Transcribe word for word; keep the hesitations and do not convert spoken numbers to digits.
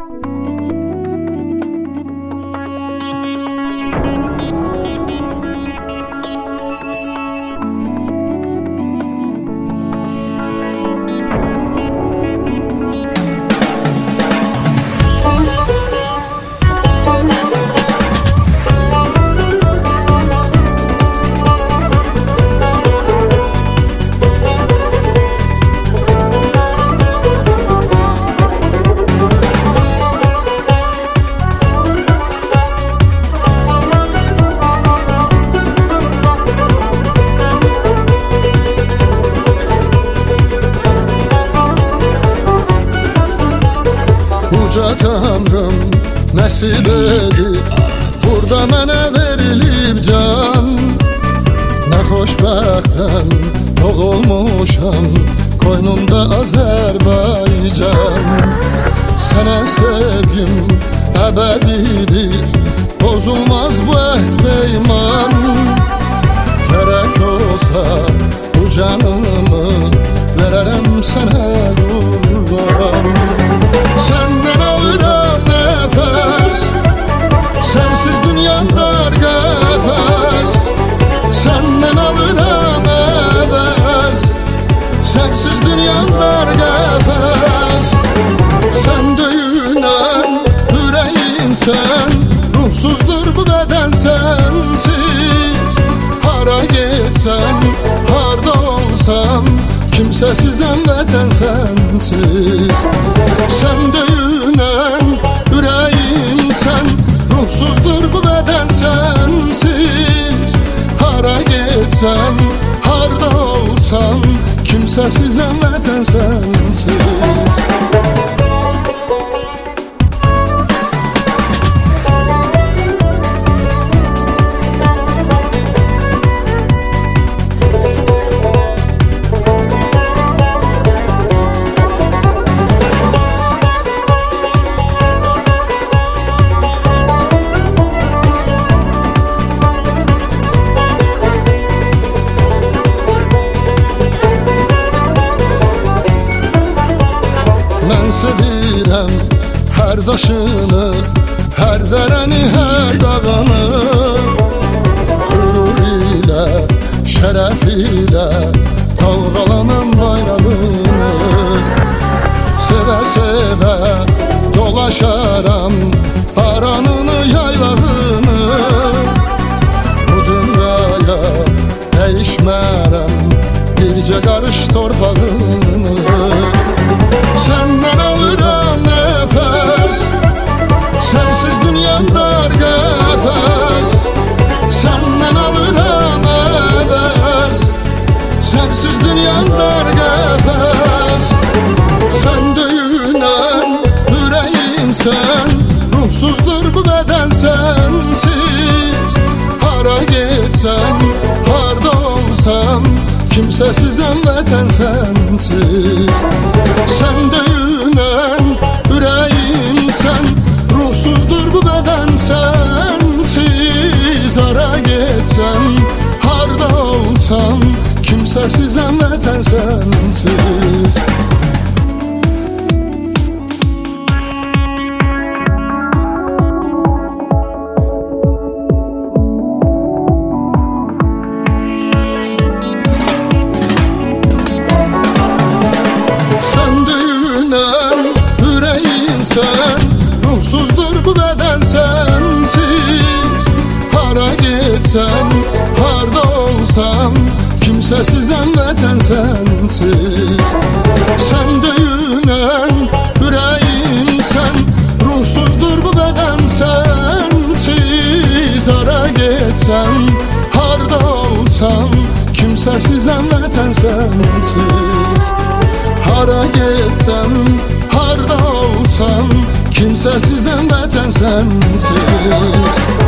Uca Tanrım nəsib edib, burada mənə verilib can. Nə xoşbəxtəm doğulmuşam, qoynumda Azərbaycan. Sənə sevgim əbədidir, bozulmaz bu əhd peyman. Gərək olsa bu canımı verərəm sənə qurban. Səndən alıram nəfəs, sənsiz dünyam dar qəfəs. Səndən alıram əvəz, sənsiz dünyam dar qəfəs. Sən döyünən ürəyimsən, ruhsuzdur bu bədən sənsiz. Hara getsən, harda olsam, kimsəsizəm vətən sənsiz. Sən döyünən ürəyimsən, ruhsuzdur bu bədən sənsiz. Hara getsən, harda olsam, kimsəsizəm vətən sənsiz. Mən sevirəm hər daşını, hər dərəni, hər dağını. Qürur ilə, şərəf ilə dalğalanan bayrağını. Sevə-sevə dolaşaram aranını, yaylağını. Bu dünyaya dəyişmərəm bircə qarış torpağını. Səndən alıram nəfəs, sənsiz dünyam dar qəfəs. Səndən alıram əvəz, sənsiz dünyam dar qəfəs. Sən döyünən ürəyimsən, ruhsuzdur bu bədən sənsiz. Hara getsən, harda olsam, kimsəsizəm vətən sənsiz. Sən döyünən ürəyimsən, ruhsuzdur bu bədən sənsiz. Hara getsən, harda olsam, kimsəsizəm vətən sənsiz. Ruhsuzdur bu bədən sənsiz. Hara getsən, harda olsam, kimsəsizəm vətən sənsiz. Sən döyünən ürəyimsən, ruhsuzdur bu bədən sənsiz. Hara getsən, harda olsam, kimsəsizəm vətən sənsiz. Hara getsəm, harda olsam, kimsəsizəm vətən sənsiz.